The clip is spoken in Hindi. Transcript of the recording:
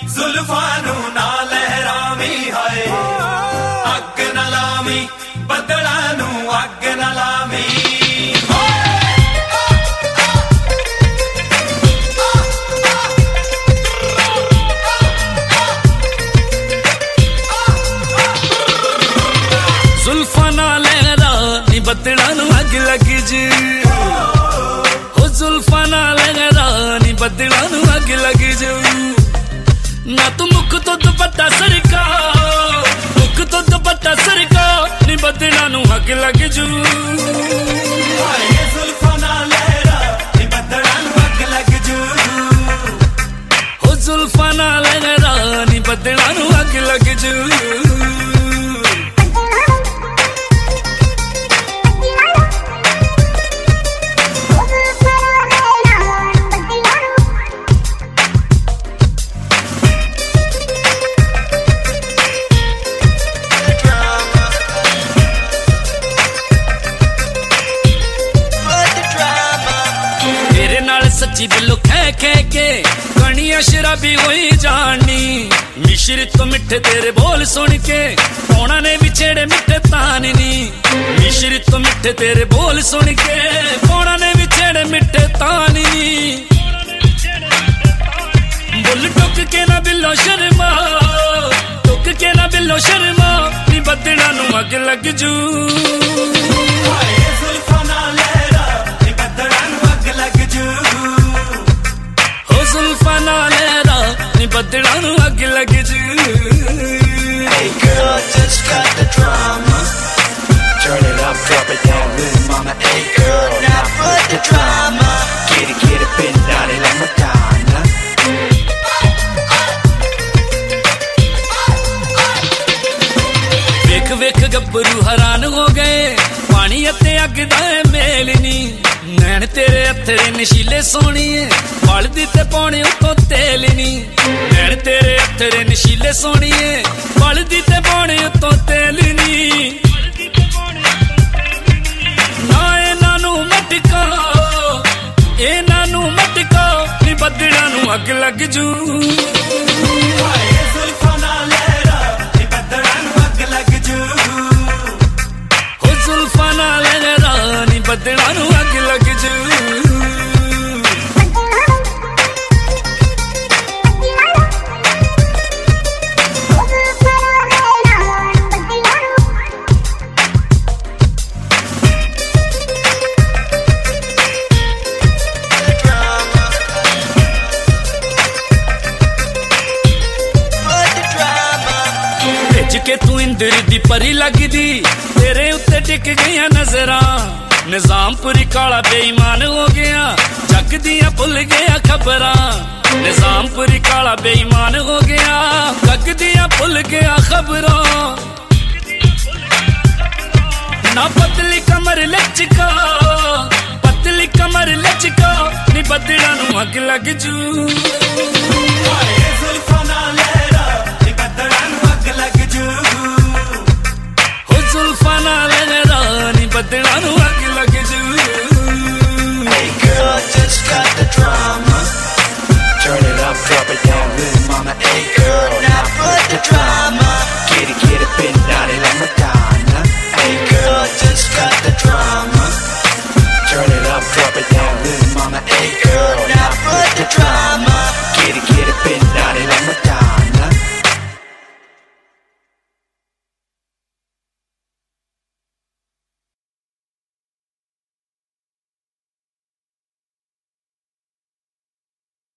जुल्फानू ना लहरावी हाय अग न लावी बदलानू अग न लावी जुल्फा ना लहरा नी बदलानू अग लग जी हो जुल्फा ना लहरा नी बदलानू अग लग जी ना तू मुख तो दुपट्टा सरका मुख तो दुपट्टा सरका नी बदलानू अग लग जू जुल्फा ना लहरा नी बदलानू अग लग जू हो जुल्फा ना लहरा नी बदलानू अग लग जू सच्ची दिलों कह कह के कणिया शराबी हुई जानी मिश्रित तो मिठे तेरे बोल सुन के पौना ने भी छेड़े मिठे ताननी मिश्रित तो मिठे तेरे बोल सुन के पौना ने भी छेड़े मिठे ताननी बुल टुक के ना बिल्लो शर्मा टुक के ना बिल्लो शर्मा नी बदना नू अग लग जू जुल्फा ना लहरा नी बदलानू अग लग जू Hey girl, just got the drama. Turn it up, drop it down, little mama. Hey girl, now put the drama. Get it, bend down it like Madonna. वेख वेख गब्बरू हैरान हो गए पानी अते अग दा मेल नी नैन तेरे हथरे नशीले सोहणीए बलदी ते पौने उतों तेल नी नैन तेरे हथरे नशीले सोहणीए बलदी ते पौने उतों तेल नी ना इन्हां नू मटका इन्हां नू मटका नी बदड़ां नू अग लग जू जुल्फा ना लहरा नी बदड़ां नू अग लग जू हो जुल्फा ना लहरा नी बदड़ां नू अग लग जू के तू इंद्र दी परी लगदी तेरे उत्ते टिक गईया नजरा निजामपुरी काला बेईमान हो गया जग दियां भुल गया खबरां निजामपुरी काला बेईमान हो गया जग दियां भुल गया खबरां ना पतली कमर लचका पतली कमर लचका नी बदड़ां नू अग लग जू जुल्फा ना लहरा नी बदड़ां नू अग लग जू हो जुल्फा ना लहरा नी बदड़ां नू अग लग जू Hey girl, just got the drama. Turn it up, drop it down, little mama. Hey girl.